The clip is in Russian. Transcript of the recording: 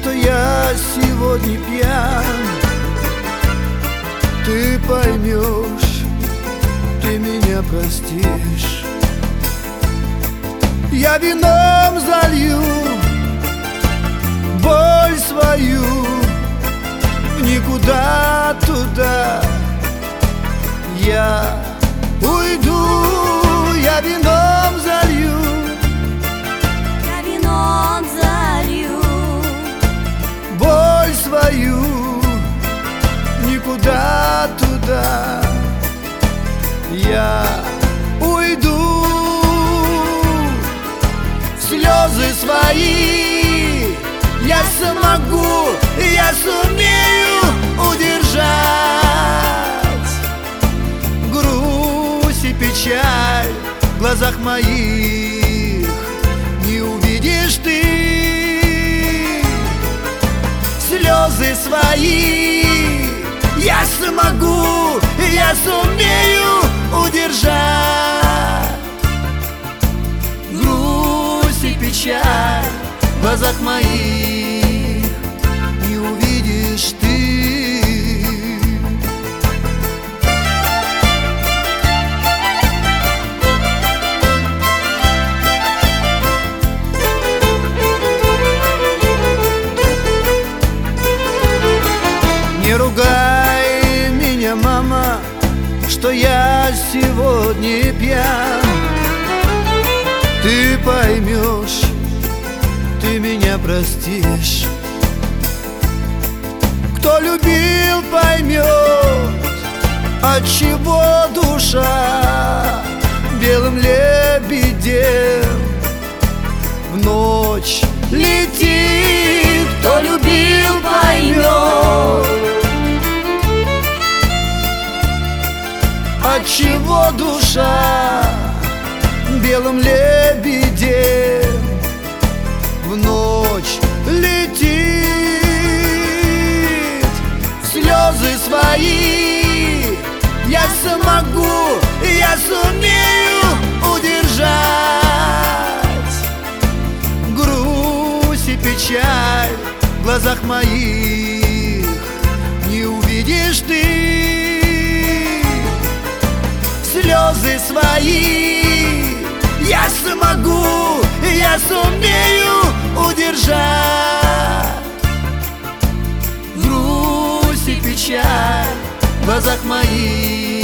что я сегодня пьян. Ты поймешь, ты меня простишь. Я вином залью боль свою в никуда туда. Я уйду, я вином залью. Я вином залью Боль свою никуда туда. Я уйду. Слезы свои я смогу, я сумею удержать. Грусть и печаль в глазах моих не увидишь ты. Слезы свои я смогу, я сумею удержать. Грусть и печаль в глазах моих не увидишь ты. Не ругай меня, мама, что я сегодня пьян. Ты поймешь, ты меня простишь. Кто любил, поймет, отчего душа белым лебедем в ночь летит. Кто любил, поймет, отчего душа белым лебедем в ночь летит. Слезы свои я смогу, я сумею удержать. Грусть и печаль в глазах моих не увидишь ты. Слезы свои я смогу, я сумею удержать. Грусть и печаль в глазах моих